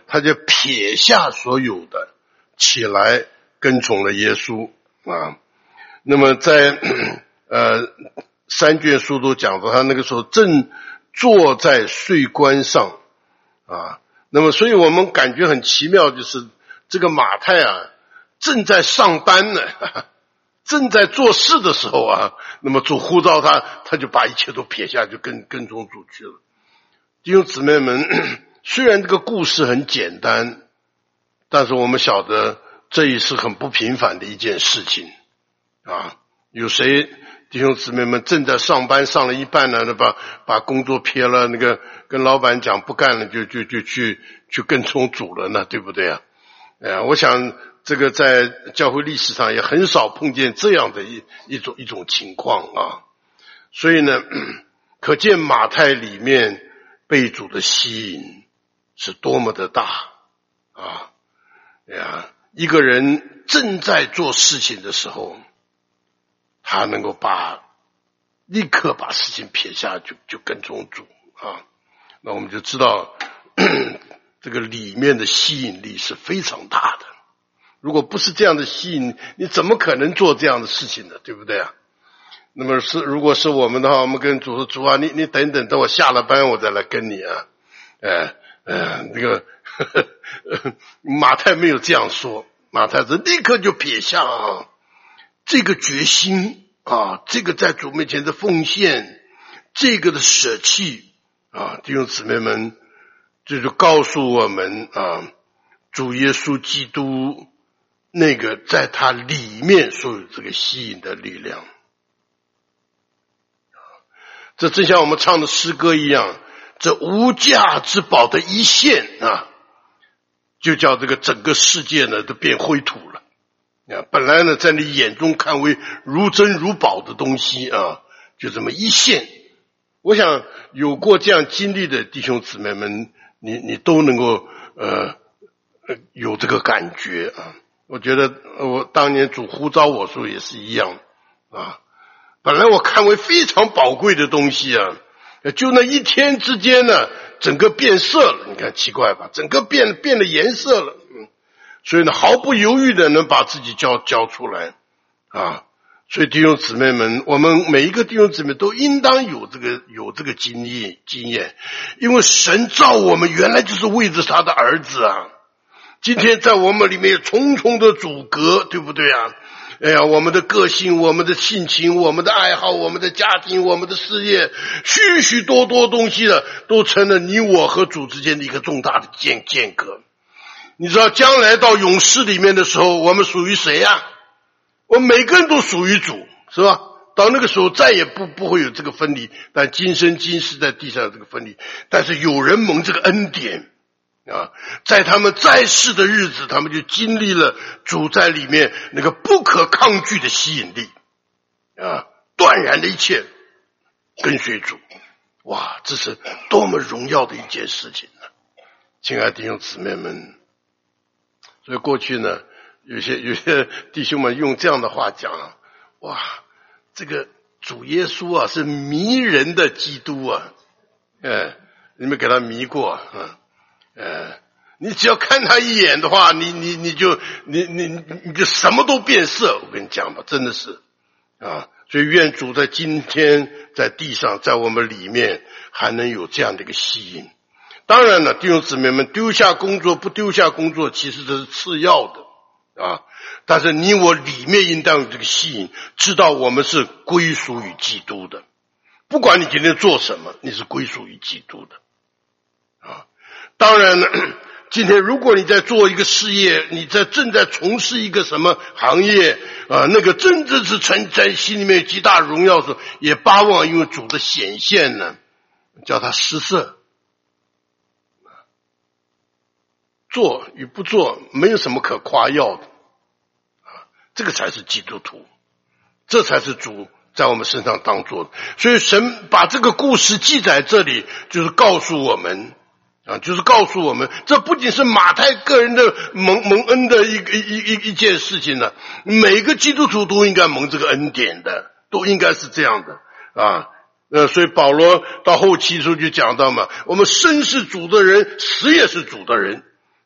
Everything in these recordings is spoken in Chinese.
他就撇下所有的，起来跟从了耶稣啊。那么在三卷书都讲到，他那个时候正坐在税关上啊。那么所以我们感觉很奇妙，就是这个马太啊正在上班呢，正在做事的时候啊，那么主呼召他就把一切都撇下，就跟从主去了。弟兄姊妹们，虽然这个故事很简单，但是我们晓得这也是很不平凡的一件事情啊。有谁弟兄姊妹们正在上班，上了一半呢，把工作撇了，那个跟老板讲不干了，就去跟从主了呢，对不对啊？我想这个在教会历史上也很少碰见这样的一种情况啊。所以呢，可见马太里面被主的吸引是多么的大啊！一个人正在做事情的时候，他能够立刻把事情撇下，就跟从主啊。那我们就知道这个里面的吸引力是非常大的。如果不是这样的吸引，你怎么可能做这样的事情呢？对不对啊？那么如果是我们的话，我们跟主说，主啊，你等我下了班我再来跟你啊。那个马太没有这样说，马太是立刻就撇下这个决心啊，这个在主面前的奉献，这个的舍弃啊。弟兄姊妹们，这就告诉我们啊，主耶稣基督那个在他里面所有这个吸引的力量。这正像我们唱的诗歌一样，这无价之宝的一现啊，就叫这个整个世界呢都变灰土了。本来呢在你眼中看为如珍如宝的东西啊，就这么一现。我想有过这样经历的弟兄姊妹们，你都能够有这个感觉啊。我觉得我当年主呼召我说也是一样啊。本来我看为非常宝贵的东西啊，就那一天之间呢，整个变色了。你看奇怪吧，整个变了颜色了。所以呢，毫不犹豫的能把自己交出来啊。所以弟兄姊妹们，我们每一个弟兄姊妹都应当有这个经验，因为神造我们原来就是为着他的儿子啊。今天在我们里面有重重的阻隔，对不对啊？我们的个性，我们的性情，我们的爱好，我们的家庭，我们的事业，许许多多东西的，都成了你我和主之间的一个重大的间隔。你知道将来到永世里面的时候，我们属于谁呀？我们每个人都属于主，是吧？到那个时候再也不会有这个分离，但今生今世在地上有这个分离。但是有人蒙这个恩典啊，在他们在世的日子，他们就经历了主在里面那个不可抗拒的吸引力啊，断然的一切跟随主。哇，这是多么荣耀的一件事情呢！亲爱的弟兄姊妹们，所以过去呢，有些弟兄们用这样的话讲，哇，这个主耶稣啊是迷人的基督啊，你们给他迷过啊？你只要看他一眼的话，你就什么都变色。我跟你讲吧，真的是啊。所以愿主在今天在地上，在我们里面还能有这样的一个吸引。当然了，弟兄姊妹们，丢下工作不丢下工作，其实这是次要的啊。但是你我里面应当有这个吸引，知道我们是归属于基督的。不管你今天做什么，你是归属于基督的啊。当然呢，今天如果你在做一个事业，你正在从事一个什么行业啊，那个真正是在心里面有极大荣耀的时候，也巴望因为主的显现呢，叫他失色。做与不做没有什么可夸耀的啊，这个才是基督徒，这才是主在我们身上当做的。所以神把这个故事记载这里，就是告诉我们啊，就是告诉我们，这不仅是马太个人的蒙恩的一件事情呢，每个基督徒都应该蒙这个恩典的，都应该是这样的啊。所以保罗到后期时候就讲到嘛，我们生是主的人，死也是主的人。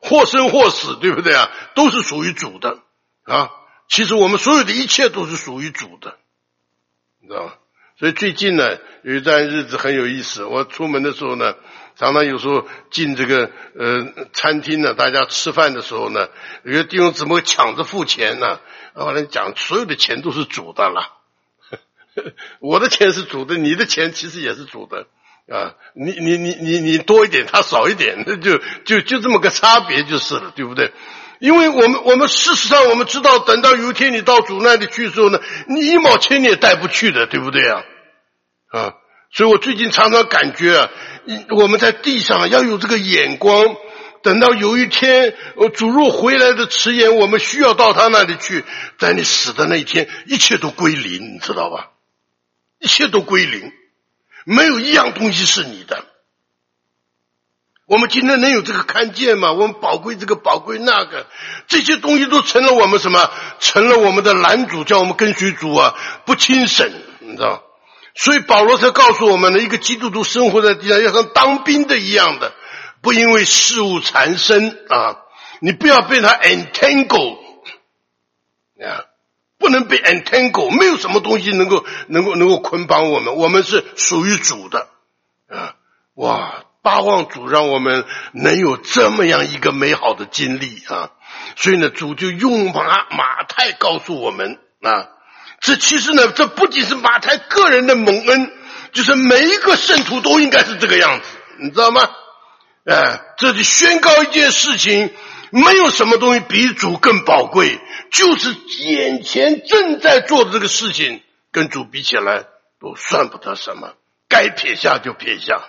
或生或死，对不对啊？都是属于主的啊。其实我们所有的一切都是属于主的，你知道吗？所以最近呢，有一段日子很有意思。我出门的时候呢，常常有时候进这个餐厅呢，大家吃饭的时候呢，有些弟兄姊妹抢着付钱呢，后来讲所有的钱都是主的了，我的钱是主的，你的钱其实也是主的啊，你多一点，他少一点，就这么个差别就是了，对不对？因为我们事实上我们知道，等到有一天你到主那里去的时候呢，你1毛钱你也带不去的，对不对啊？啊，所以我最近常常感觉啊，我们在地上要有这个眼光，等到有一天主若回来的迟延，我们需要到他那里去，在你死的那一天，一切都归零，你知道吧？一切都归零，没有一样东西是你的。我们今天能有这个看见吗？我们宝贵这个宝贵那个，这些东西都成了我们什么？成了我们的拦阻，叫我们跟随主啊不轻省，你知道？所以保罗才告诉我们呢，一个基督徒生活在地上要像当兵的一样的，不因为事物缠身啊，你不要被它 entangle 啊，不能被 entangle， 没有什么东西能够捆绑我们，我们是属于主的啊！哇，巴望主让我们能有这么样一个美好的经历啊！所以呢，主就用马太告诉我们啊。这其实呢，这不仅是马太个人的蒙恩，就是每一个圣徒都应该是这个样子，你知道吗？这里宣告一件事情，没有什么东西比主更宝贵，就是眼前正在做的这个事情，跟主比起来都算不得什么，该撇下就撇下。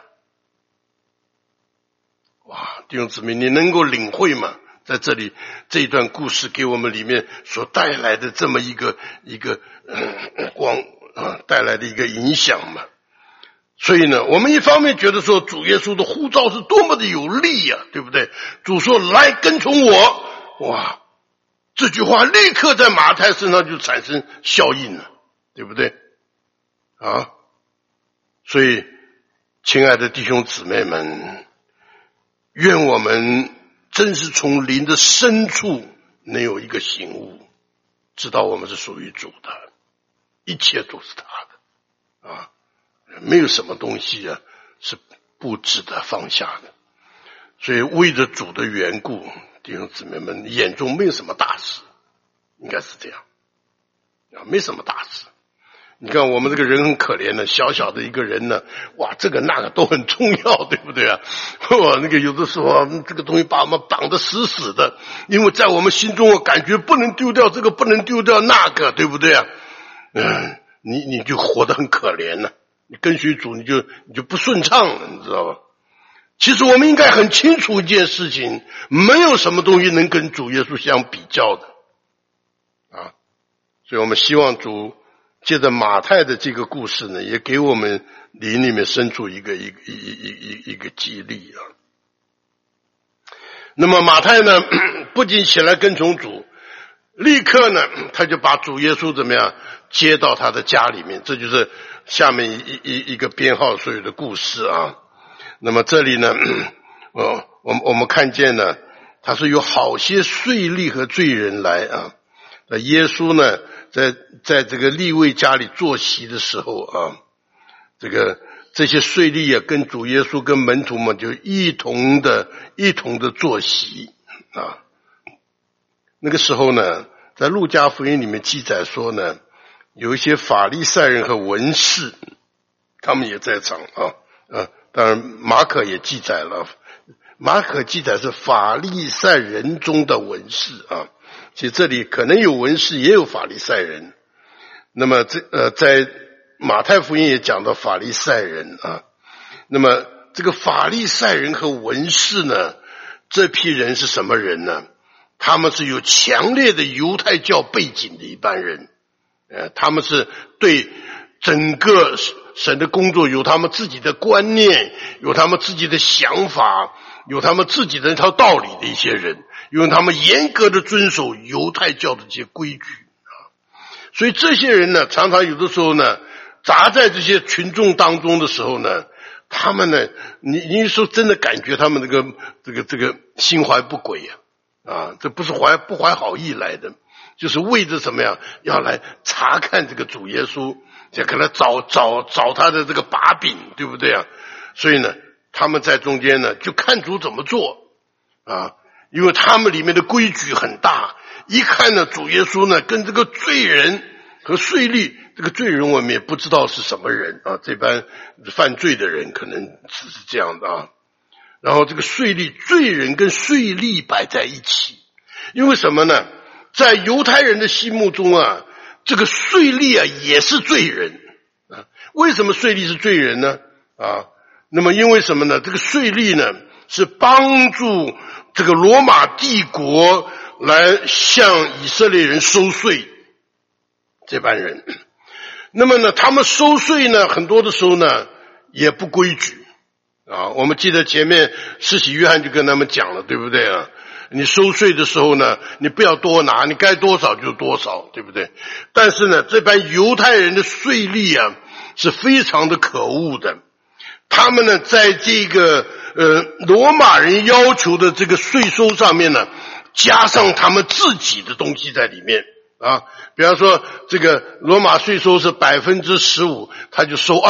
哇，弟兄姊妹，你能够领会吗？在这里这一段故事给我们里面所带来的这么一个光带来的一个影响嘛。所以呢，我们一方面觉得说主耶稣的呼召是多么的有力啊，对不对？主说来跟从我，哇，这句话立刻在马太身上就产生效应了，对不对啊？所以亲爱的弟兄姊妹们，愿我们真是从灵的深处能有一个醒悟，知道我们是属于主的，一切都是他的啊，没有什么东西啊是不值得放下的。所以为着主的缘故，弟兄姊妹们眼中没有什么大事，应该是这样啊，没什么大事。你看我们这个人很可怜的，小小的一个人呢，哇，这个那个都很重要，对不对啊？哇，那个有的时候这个东西把我们绑得死死的，因为在我们心中我感觉不能丢掉这个，不能丢掉那个，对不对啊？你就活得很可怜了，你跟随主你就不顺畅了，你知道吧？其实我们应该很清楚一件事情，没有什么东西能跟主耶稣相比较的啊，所以我们希望主借着马太的这个故事呢，也给我们灵里面生出一个激励啊。那么马太呢，不仅起来跟从主，立刻呢，他就把主耶稣怎么样接到他的家里面，这就是下面一个编号所有的故事啊。那么这里呢，我们看见呢，他是有好些税吏和罪人来啊。耶稣呢，在这个利未家里坐席的时候啊，这些税吏啊，跟主耶稣跟门徒们就一同的坐席啊。那个时候呢，在路加福音里面记载说呢，有一些法利赛人和文士，他们也在场啊。当然马可也记载了，马可记载是法利赛人中的文士啊。其实这里可能有文士也有法利赛人。那么在马太福音也讲到法利赛人啊。那么这个法利赛人和文士呢，这批人是什么人呢？他们是有强烈的犹太教背景的一般人，他们是对整个神的工作有他们自己的观念，有他们自己的想法，有他们自己的一套道理的一些人，因为他们严格的遵守犹太教的这些规矩啊。所以这些人呢，常常有的时候呢，杂在这些群众当中的时候呢， 他们呢，你说真的感觉他们这个心怀不轨啊，这不是不怀好意来的，就是为着什么呀？要来查看这个主耶稣，就给他找他的这个把柄，对不对啊？所以呢，他们在中间呢，就看主怎么做啊，因为他们里面的规矩很大，一看呢，主耶稣呢跟这个罪人和税吏，这个罪人我们也不知道是什么人啊，这般犯罪的人可能只是这样的啊。然后这个税吏，罪人跟税吏摆在一起，因为什么呢？在犹太人的心目中啊，这个税吏啊也是罪人啊。为什么税吏是罪人呢？啊，那么因为什么呢？这个税吏呢是帮助这个罗马帝国来向以色列人收税，这班人。那么呢，他们收税呢，很多的时候呢也不规矩啊。我们记得前面施洗约翰就跟他们讲了，对不对啊？你收税的时候呢，你不要多拿，你该多少就多少，对不对？但是呢，这班犹太人的税吏啊是非常的可恶的。他们呢，在这个罗马人要求的这个税收上面呢，加上他们自己的东西在里面啊。比方说，这个罗马税收是 15%， 他就收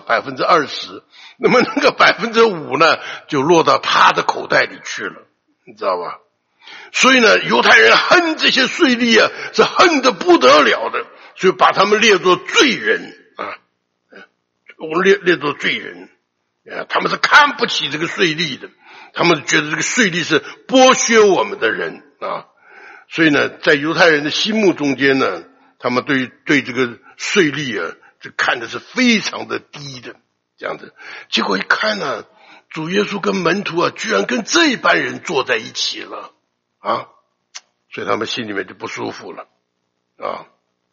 20%， 那么那个 5% 呢，就落到他的口袋里去了，你知道吧？所以呢，犹太人恨这些税吏啊，是恨得不得了的，所以把他们列作罪人啊，列作罪人。他们是看不起这个税吏的，他们觉得这个税吏是剥削我们的人啊，所以呢，在犹太人的心目中间呢，他们对这个税吏啊，这看的是非常的低的这样子。结果一看呢，主耶稣跟门徒啊，居然跟这班人坐在一起了啊，所以他们心里面就不舒服了啊。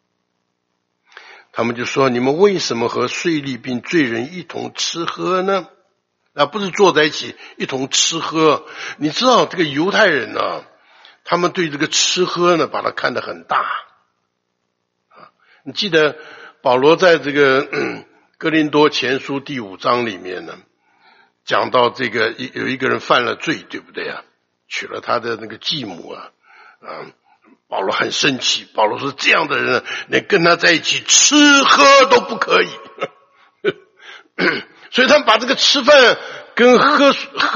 他们就说：“你们为什么和税吏并罪人一同吃喝呢？”啊，不是坐在一起一同吃喝。你知道这个犹太人呢，他们对这个吃喝呢，把它看得很大啊。你记得保罗在这个哥林多前书第5章里面呢，讲到这个有一个人犯了罪，对不对啊？娶了他的那个继母啊，保罗很生气，保罗说这样的人连跟他在一起吃喝都不可以所以他们把这个吃饭跟喝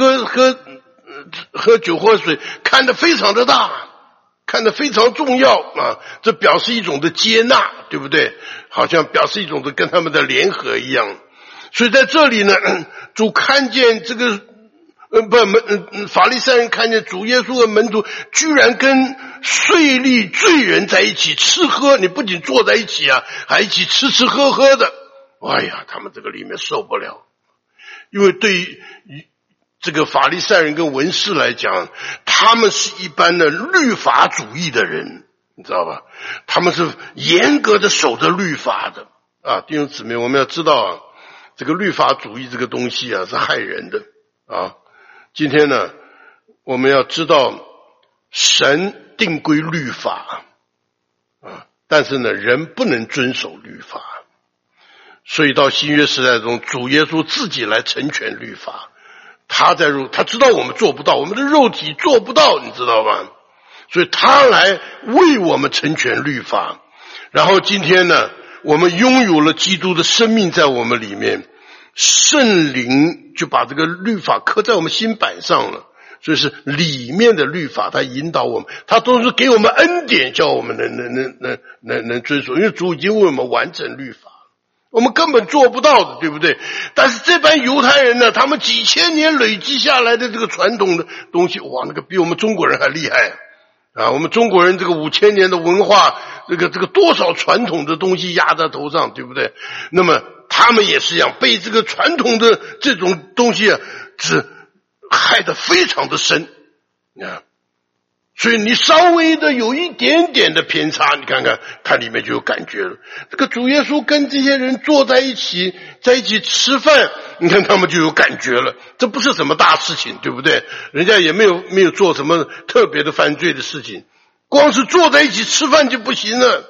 酒喝水看得非常的大，看得非常重要啊，这表示一种的接纳，对不对？好像表示一种的跟他们的联合一样。所以在这里呢，主看见这个法利赛人看见主耶稣的门徒居然跟税吏罪人在一起吃喝，你不仅坐在一起啊，还一起吃喝喝的。哎呀，他们这个里面受不了，因为对于这个法利赛人跟文士来讲，他们是一般的律法主义的人，你知道吧？他们是严格的守着律法的啊。弟兄姊妹，我们要知道啊，这个律法主义这个东西啊，是害人的啊。今天呢，我们要知道神定规律法啊，但是呢，人不能遵守律法，所以到新约时代中，主耶稣自己来成全律法。他知道我们做不到，我们的肉体做不到，你知道吧？所以他来为我们成全律法。然后今天呢，我们拥有了基督的生命在我们里面，圣灵就把这个律法刻在我们心板上了，所以是里面的律法，它引导我们，它都是给我们恩典，叫我们能遵守，因为主已经为我们完成律法，我们根本做不到的，对不对？但是这班犹太人呢，他们几千年累积下来的这个传统的东西，哇，那个比我们中国人还厉害啊！我们中国人这个5000年的文化，这个多少传统的东西压在头上，对不对？那么他们也是一样，被这个传统的这种东西啊，是害得非常的深啊。所以你稍微的有一点点的偏差，你看看它里面就有感觉了。这个主耶稣跟这些人坐在一起吃饭，你看他们就有感觉了。这不是什么大事情，对不对？人家也没有做什么特别的犯罪的事情，光是坐在一起吃饭就不行了。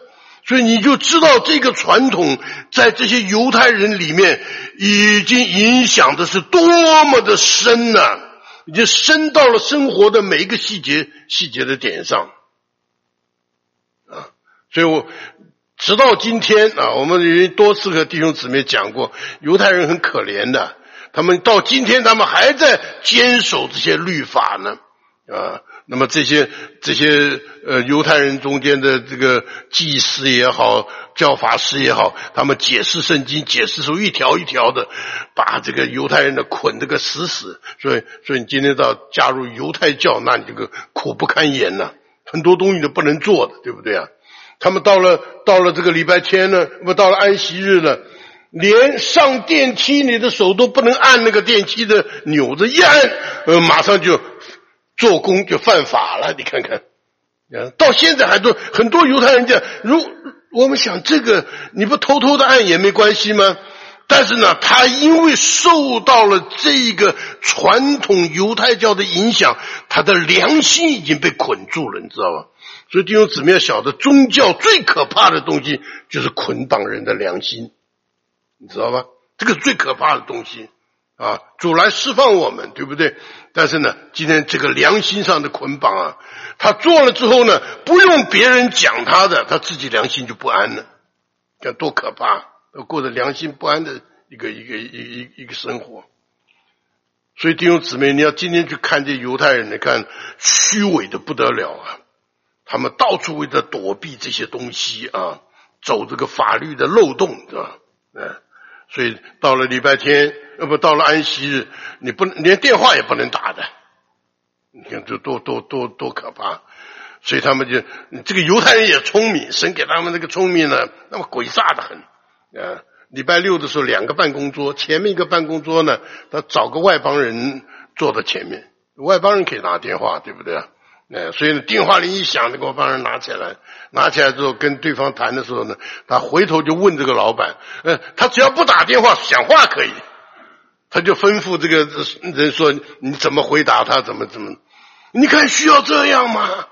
所以你就知道这个传统在这些犹太人里面已经影响的是多么的深啊，已经深到了生活的每一个细节的点上啊。所以我直到今天啊，我们已经多次和弟兄姊妹讲过，犹太人很可怜的，他们到今天他们还在坚守这些律法呢啊。那么这些犹太人中间的这个祭司也好，教法师也好，他们解释圣经解释出一条一条的，把这个犹太人的捆这个死死。所以你今天到加入犹太教，那你这个苦不堪言呐，很多东西都不能做的，对不对啊？他们到了这个礼拜天呢，到了安息日呢，连上电梯你的手都不能按那个电梯的钮子，一按马上就做工就犯法了，你看看，到现在很多犹太人讲，我们想这个你不偷偷的按也没关系吗？但是呢，他因为受到了这个传统犹太教的影响，他的良心已经被捆住了，你知道吧？所以弟兄姊妹要晓得，宗教最可怕的东西就是捆绑人的良心，你知道吧？这个最可怕的东西啊，主来释放我们，对不对？但是呢，今天这个良心上的捆绑啊，他做了之后呢，不用别人讲他的，他自己良心就不安了，看多可怕，过着良心不安的一个生活。所以弟兄姊妹，你要今天去看这犹太人，你看虚伪的不得了啊，他们到处为了躲避这些东西啊，走这个法律的漏洞，是吧？所以到了礼拜天，到了安息日，你不能连电话也不能打的，你看这多可怕！所以他们就这个犹太人也聪明，神给他们这个聪明呢，那么诡诈的很礼拜六的时候2个办公桌，前面一个办公桌呢，他找个外邦人坐在前面，外邦人可以拿电话，对不对啊？所以呢，电话铃一响，那个外邦人拿起来之后跟对方谈的时候呢，他回头就问这个老板，他只要不打电话讲话可以，他就吩咐这个人说你怎么回答他，怎么，你看需要这样吗？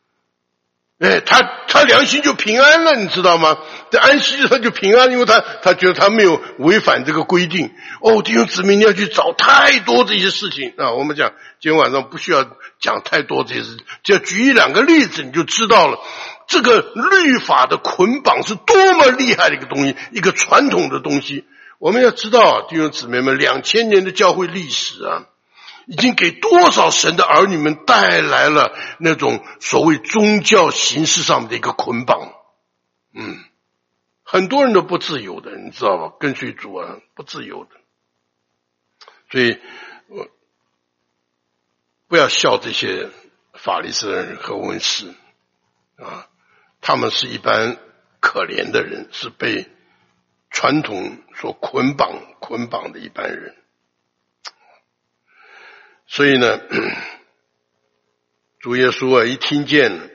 他良心就平安了，你知道吗？在安息日他就平安，因为他觉得他没有违反这个规定。弟兄姊妹，你要去找太多这些事情啊！我们讲今天晚上不需要讲太多这些事，只要举1-2个例子，你就知道了这个律法的捆绑是多么厉害的一个东西，一个传统的东西。我们要知道，弟兄姊妹们，2000年的教会历史啊，已经给多少神的儿女们带来了那种所谓宗教形式上面的一个捆绑。很多人都不自由的，你知道吧？跟随主啊，不自由的。所以不要笑这些法利赛人和文士啊，他们是一般可怜的人，是被传统所捆绑的一般人。所以呢，主耶稣一听见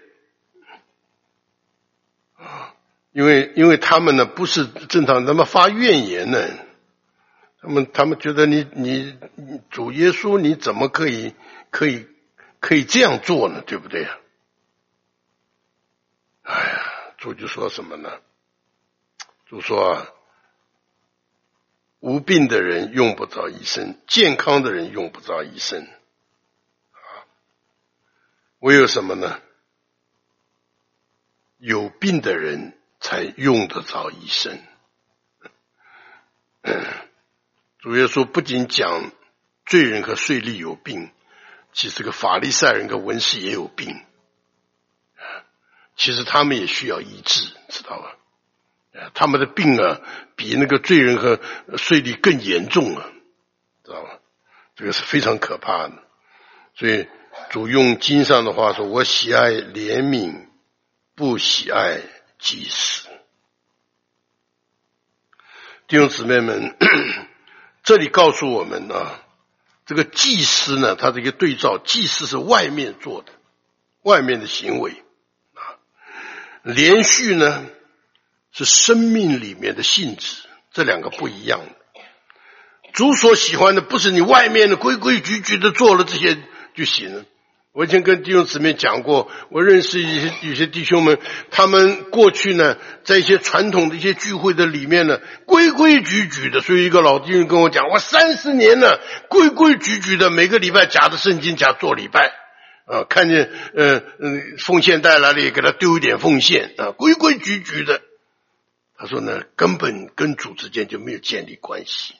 因为他们呢不是正常，他们发怨言呢，他们觉得你主耶稣你怎么可以这样做呢？对不对啊？主就说什么呢？主说无病的人用不着医生，健康的人用不着医生唯有什么呢？有病的人才用得着医生。主耶稣不仅讲罪人和税吏有病，其实这个法利赛人和文士也有病，其实他们也需要医治，知道吧？他们的病啊，比那个罪人和税吏更严重啊，知道吧？这个是非常可怕的。所以主用经上的话说，我喜爱怜悯，不喜爱祭司。弟兄姊妹们，这里告诉我们啊，这个祭司呢，他这个对照，祭司是外面做的，外面的行为啊，连续呢是生命里面的性质，这两个不一样的。主所喜欢的不是你外面的规规矩矩的做了这些就行了， 我以前跟弟兄姊妹讲过，我认识有些弟兄们，他们过去呢，在一些传统的一些聚会的里面呢，规规矩矩的。所以一个老弟兄跟我讲，我30年了，规规矩矩的，每个礼拜夹着圣经夹做礼拜啊，看见奉献带来了也给他丢一点奉献啊，规规矩矩的。他说呢，根本跟主之间就没有建立关系。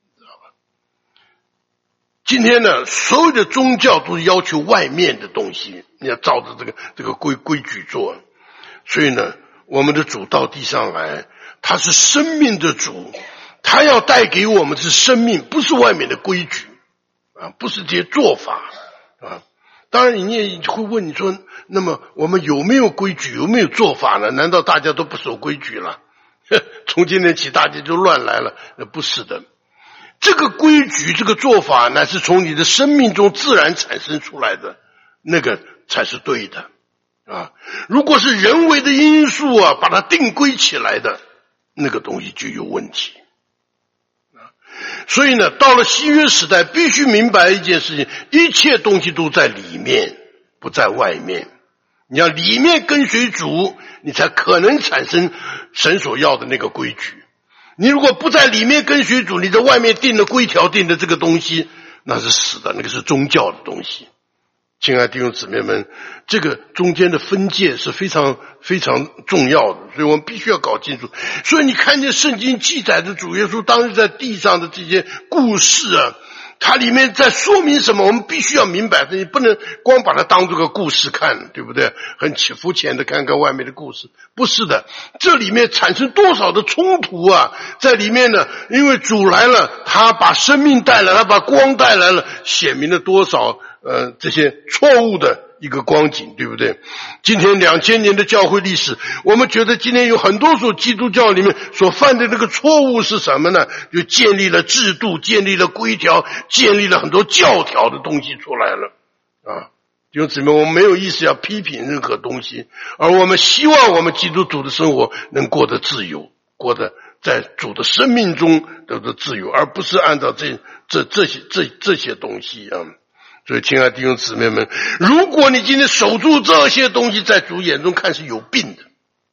今天呢，所有的宗教都是要求外面的东西，你要照着这个规矩做。所以呢，我们的主到地上来，他是生命的主，他要带给我们是生命，不是外面的规矩啊，不是这些做法啊。当然你也会问，你说那么我们有没有规矩，有没有做法呢？难道大家都不守规矩了？从今天起大家就乱来了？不是的。这个规矩，这个做法乃是从你的生命中自然产生出来的，那个才是对的啊！如果是人为的因素啊，把它定规起来的，那个东西就有问题啊！所以呢，到了新约时代，必须明白一件事情：一切东西都在里面，不在外面。你要里面跟随主，你才可能产生神所要的那个规矩。你如果不在里面跟随主，你在外面定的规条定的这个东西，那是死的，那个是宗教的东西。亲爱的弟兄姊妹们，这个中间的分界是非常非常重要的，所以我们必须要搞清楚。所以你看见圣经记载的主耶稣当日在地上的这些故事啊，它里面在说明什么？我们必须要明白，你不能光把它当作个故事看，对不对？很肤浅的看看外面的故事，不是的。这里面产生多少的冲突啊！在里面呢，因为主来了，他把生命带来了，他把光带来了，显明了多少这些错误的一个光景，对不对？今天2000年的教会历史，我们觉得今天有很多所基督教里面所犯的那个错误是什么呢？就建立了制度，建立了规条，建立了很多教条的东西出来了啊！弟兄姊妹，我们没有意思要批评任何东西，而我们希望我们基督徒的生活能过得自由，过得在主的生命中得到自由，而不是按照这些东西啊。所以亲爱的弟兄姊妹们，如果你今天守住这些东西，在主眼中看是有病的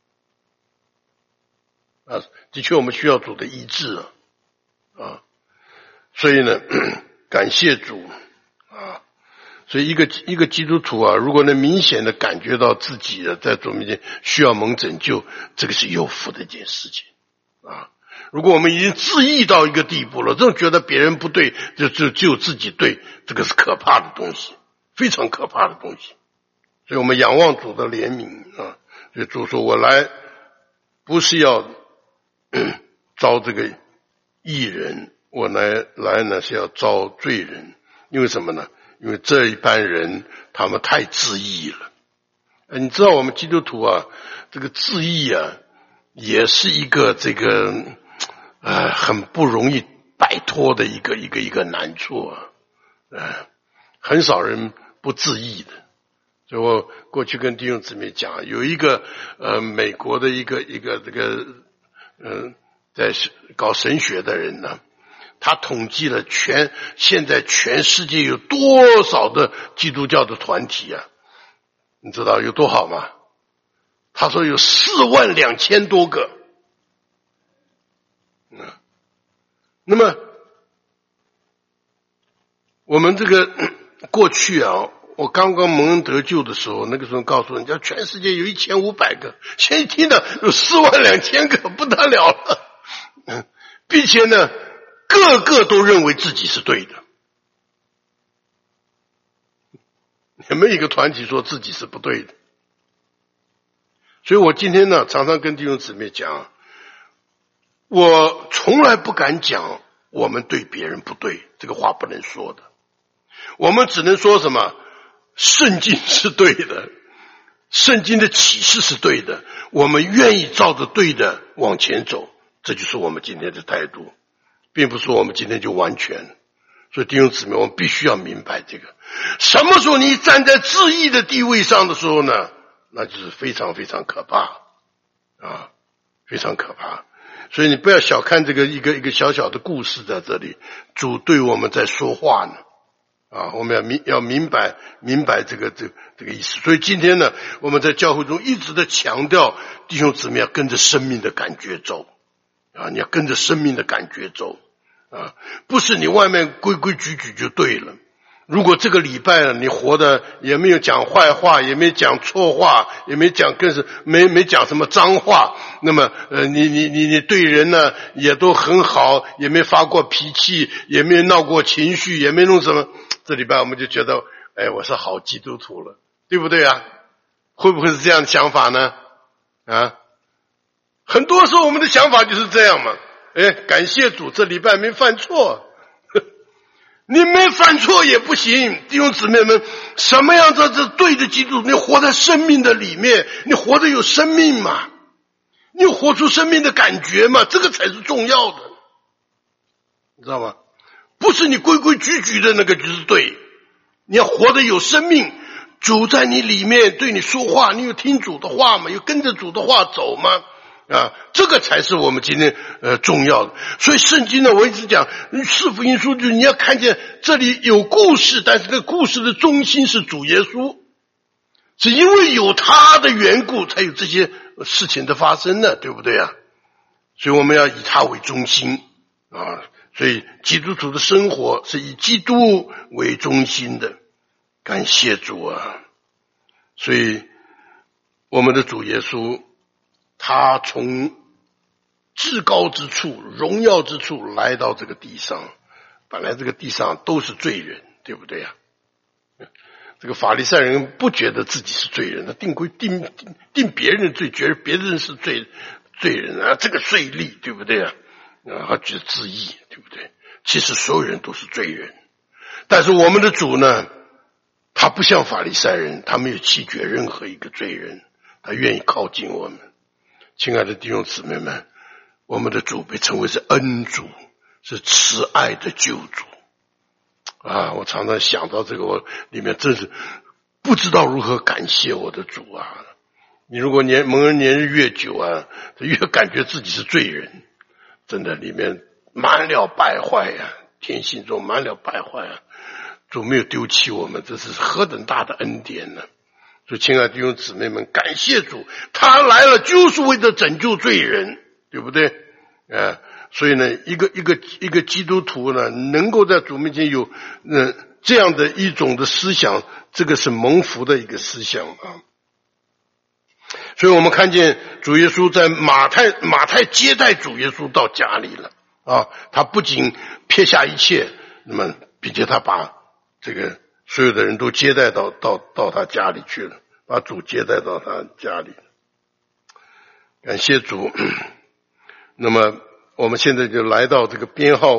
啊，的确我们需要主的医治啊。所以呢，感谢主啊。所以一个基督徒啊，如果能明显的感觉到自己在主面前需要蒙拯救，这个是有福的一件事情啊。如果我们已经自义到一个地步了，这种觉得别人不对，只有自己对，这个是可怕的东西，非常可怕的东西。所以我们仰望主的怜悯啊。所以主说，我来不是要招这个义人，我来呢是要招罪人。因为什么呢？因为这一般人他们太自义了。你知道我们基督徒啊，这个自义啊，也是一个这个很不容易摆脱的一个难处啊。很少人不自义的。所以我过去跟弟兄姊妹讲，有一个美国的一个这个在搞神学的人呢，他统计了现在全世界有多少的基督教的团体啊？你知道有多少吗？他说有42000多个。那么我们这个过去啊，我刚刚蒙恩得救的时候，那个时候告诉人家全世界有1500个，现在听到有42000个，不得了了。并且呢，个个都认为自己是对的，也没有一个团体说自己是不对的。所以我今天呢，常常跟弟兄姊妹讲，我从来不敢讲我们对别人不对，这个话不能说的。我们只能说什么？圣经是对的，圣经的启示是对的，我们愿意照着对的往前走，这就是我们今天的态度，并不是说我们今天就完全。所以弟兄姊妹，我们必须要明白这个。什么时候你站在自义的地位上的时候呢，那就是非常非常可怕啊，非常可怕。所以你不要小看这个一个小小的故事在这里，主对我们在说话呢啊，我们要明白这个意思。所以今天呢，我们在教会中一直在强调弟兄姊妹要跟着生命的感觉走啊，你要跟着生命的感觉走啊，不是你外面规规矩矩就对了。如果这个礼拜呢，你活的也没有讲坏话，也没讲错话，也没讲没讲什么脏话，那么你对人呢也都很好，也没发过脾气，也没闹过情绪，也没弄什么，这礼拜我们就觉得我是好基督徒了，对不对啊？会不会是这样的想法呢？啊，很多时候我们的想法就是这样嘛。感谢主，这礼拜没犯错。你没犯错也不行，弟兄姊妹们，什么样子是对的基督徒？你活在生命的里面，你活得有生命嘛？你活出生命的感觉嘛？这个才是重要的，你知道吗？不是你规规矩矩的那个就是对，你要活得有生命，主在你里面对你说话，你有听主的话吗？有跟着主的话走吗？啊，这个才是我们今天重要的。所以圣经呢，我一直讲四福音书，就是你要看见这里有故事，但是这个故事的中心是主耶稣，是因为有他的缘故才有这些事情的发生呢，对不对啊？所以我们要以他为中心啊，所以基督徒的生活是以基督为中心的，感谢主啊！所以我们的主耶稣，他从至高之处、荣耀之处来到这个地上，本来这个地上都是罪人，对不对啊？这个法利赛人不觉得自己是罪人，他定别人的罪，觉得别人是罪人啊，这个税吏，对不对啊？他觉得自义，对不对？其实所有人都是罪人，但是我们的主呢，他不像法利赛人，他没有弃绝任何一个罪人，他愿意靠近我们。亲爱的弟兄姊妹们，我们的主被称为是恩主，是慈爱的救主啊！我常常想到这个，我里面真是不知道如何感谢我的主啊！你如果蒙恩年日越久啊，越感觉自己是罪人，真的里面满了败坏啊，天性中满了败坏啊！主没有丢弃我们，这是何等大的恩典呢！所以亲爱的弟兄姊妹们，感谢主，他来了就是为了拯救罪人，对不对？所以呢，一个基督徒呢，能够在主面前有这样的一种的思想，这个是蒙福的一个思想啊。所以我们看见主耶稣在马太接待主耶稣到家里了啊，他不仅撇下一切，那么并且他把这个所有的人都接待到他家里去了，把主接待到他家里。感谢主。那么我们现在就来到这个编号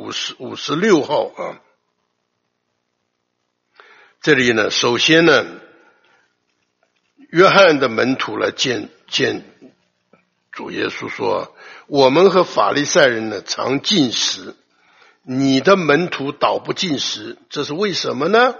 56号啊。这里呢，首先呢，约翰的门徒来见主耶稣说，我们和法利赛人呢常禁食，你的门徒倒不禁食，这是为什么呢？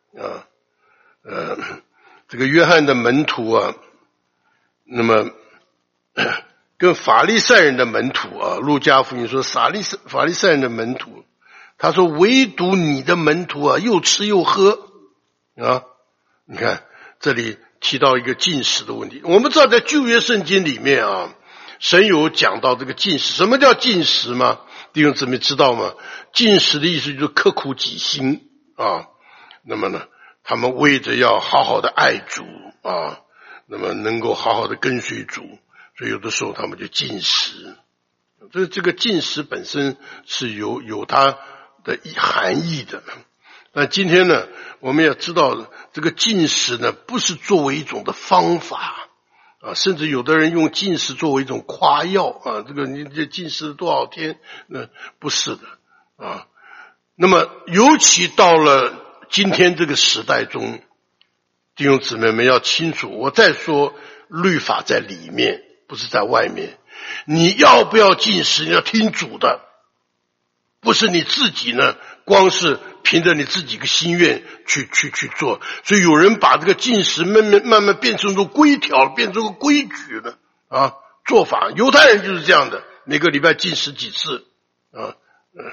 这个约翰的门徒啊，那么跟法利赛人的门徒啊，路加福音说法利赛人的门徒，他说唯独你的门徒啊，又吃又喝啊。你看这里提到一个禁食的问题。我们知道在旧约圣经里面啊，神有讲到这个禁食。什么叫禁食吗？弟兄姊妹知道吗？禁食的意思就是刻苦己心啊。那么呢，他们为着要好好的爱主啊，那么能够好好的跟随主，所以有的时候他们就禁食。这个禁食本身是有它的含义的。那今天呢，我们要知道这个禁食呢，不是作为一种的方法啊，甚至有的人用禁食作为一种夸耀啊，这个你这禁食多少天？不是的啊。那么尤其到了今天这个时代中，弟兄姊妹们要清楚，我再说律法在里面，不是在外面。你要不要禁食，你要听主的，不是你自己呢光是凭着你自己的心愿去做。所以有人把这个禁食慢慢变成一种规条，变成个规矩了啊，做法。犹太人就是这样的，每个礼拜禁食几次啊，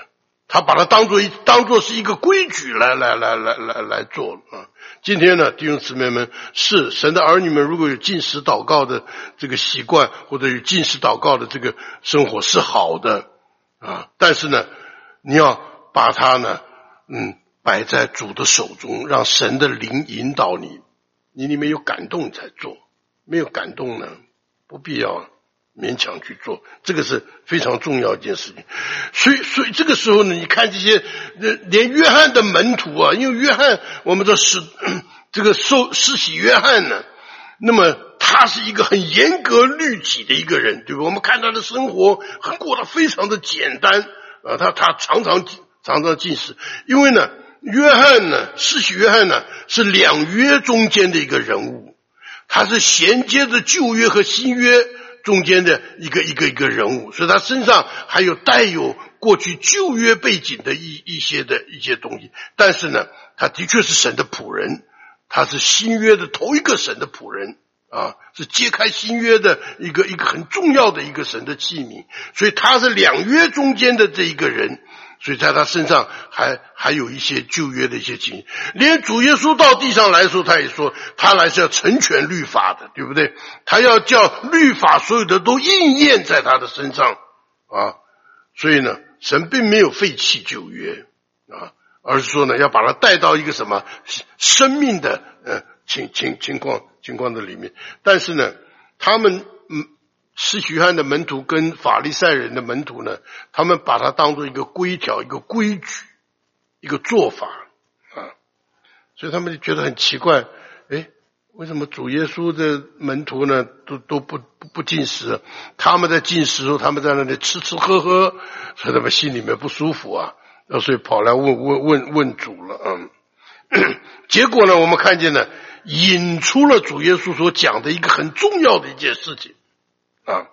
他把它当作是一个规矩来做啊。今天呢，弟兄姊妹们，是神的儿女们，如果有禁食祷告的这个习惯，或者有禁食祷告的这个生活是好的啊，但是呢，你要把它呢，摆在主的手中，让神的灵引导你，你里面有感动才做，没有感动呢，不必要勉强去做，这个是非常重要一件事情。所以这个时候呢，你看这些连约翰的门徒啊，因为约翰我们的施洗约翰呢，那么他是一个很严格律己的一个人，对吧？我们看他的生活过得非常的简单啊，他常常禁食，因为呢，施洗约翰呢是两约中间的一个人物，他是衔接着旧约和新约中间的一个人物，所以他身上还有带有过去旧约背景的一些东西，但是呢，他的确是神的仆人，他是新约的头一个神的仆人啊，是揭开新约的一个很重要的一个神的器皿，所以他是两约中间的这一个人，所以在他身上还有一些旧约的一些情形。连主耶稣到地上来的时候，他也说他来是要成全律法的，对不对？他要叫律法所有的都应验在他的身上啊。所以呢，神并没有废弃旧约啊，而是说呢，要把它带到一个什么生命的情况的里面。但是呢，他们施洗约翰的门徒跟法利赛人的门徒呢，他们把它当作一个规条、一个规矩、一个做法啊，所以他们就觉得很奇怪，为什么主耶稣的门徒呢都不禁食？他们在禁食的时候，他们在那里吃吃喝喝，所以他们心里面不舒服啊，所以跑来问主了啊。结果呢，我们看见呢，引出了主耶稣所讲的一个很重要的一件事情啊。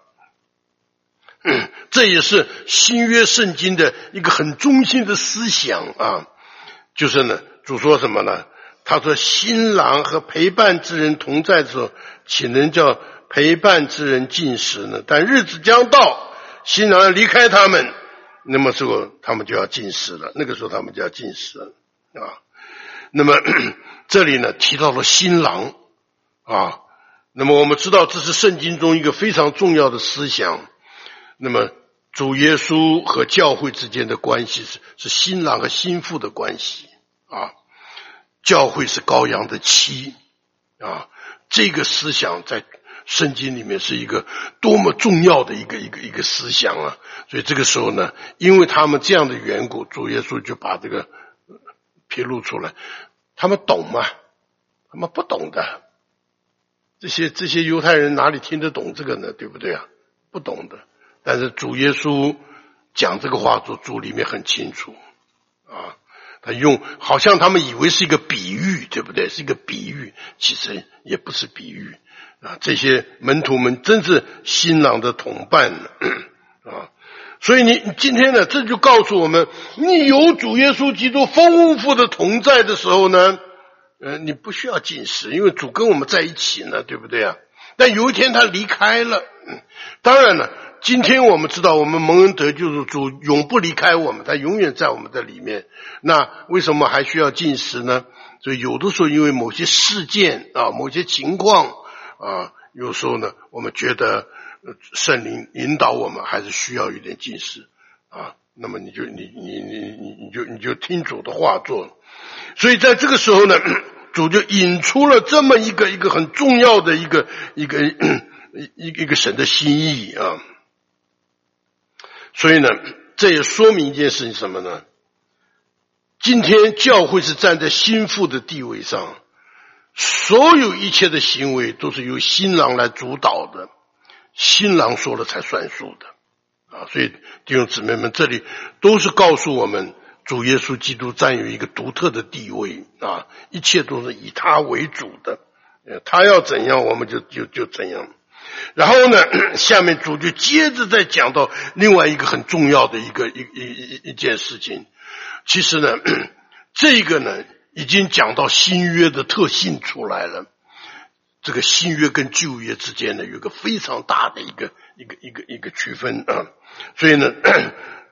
这也是新约圣经的一个很中心的思想啊，就是呢，主说什么呢？他说新郎和陪伴之人同在的时候，岂能叫陪伴之人禁食呢？但日子将到，新郎要离开他们，那么时候他们就要禁食了，那个时候他们就要禁食了啊。那么这里呢提到了新郎啊，那么我们知道这是圣经中一个非常重要的思想。那么主耶稣和教会之间的关系是新郎和新妇的关系啊。教会是羔羊的妻啊，这个思想在圣经里面是一个多么重要的一个思想啊！所以这个时候呢，因为他们这样的缘故，主耶稣就把这个披露出来。他们懂吗？他们不懂的。这些犹太人哪里听得懂这个呢？对不对啊？不懂的。但是主耶稣讲这个话，主里面很清楚啊。他用好像他们以为是一个比喻，对不对？是一个比喻，其实也不是比喻啊。这些门徒们真是新郎的同伴啊。所以你今天呢，这就告诉我们，你有主耶稣基督丰富的同在的时候呢，你不需要禁食，因为主跟我们在一起呢，对不对啊？但有一天他离开了，当然了，今天我们知道我们蒙恩得救的主永不离开我们，他永远在我们的里面。那为什么还需要禁食呢？所以有的时候因为某些事件啊，某些情况啊，有时候呢我们觉得圣灵引导我们还是需要一点禁食啊，那么你就听主的话做。所以在这个时候呢，主就引出了这么一个很重要的一个神的心意啊。所以呢，这也说明一件事情什么呢？今天教会是站在新妇的地位上，所有一切的行为都是由新郎来主导的，新郎说了才算数的啊。所以弟兄姊妹们，这里都是告诉我们，主耶稣基督占有一个独特的地位啊，一切都是以他为主的，他要怎样我们就怎样。然后呢，下面主就接着再讲到另外一个很重要的一件事情。其实呢，这个呢已经讲到新约的特性出来了。这个新约跟旧约之间呢有一个非常大的一个区分啊。所以呢，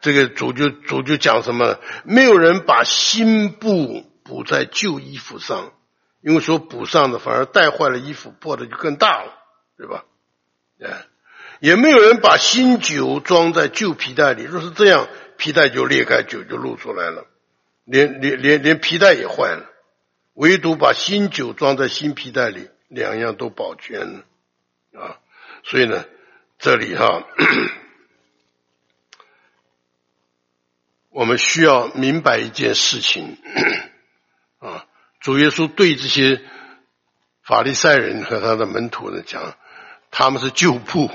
这个主就讲什么？没有人把新布补在旧衣服上，因为说补上的反而带坏了衣服，破的就更大了，对吧？也没有人把新酒装在旧皮带里，若是这样，皮带就裂开，酒就露出来了，连皮带也坏了。唯独把新酒装在新皮带里，两样都保全了啊。所以呢，这里我们需要明白一件事情啊，主耶稣对这些法利赛人和他的门徒呢讲，他们是旧布，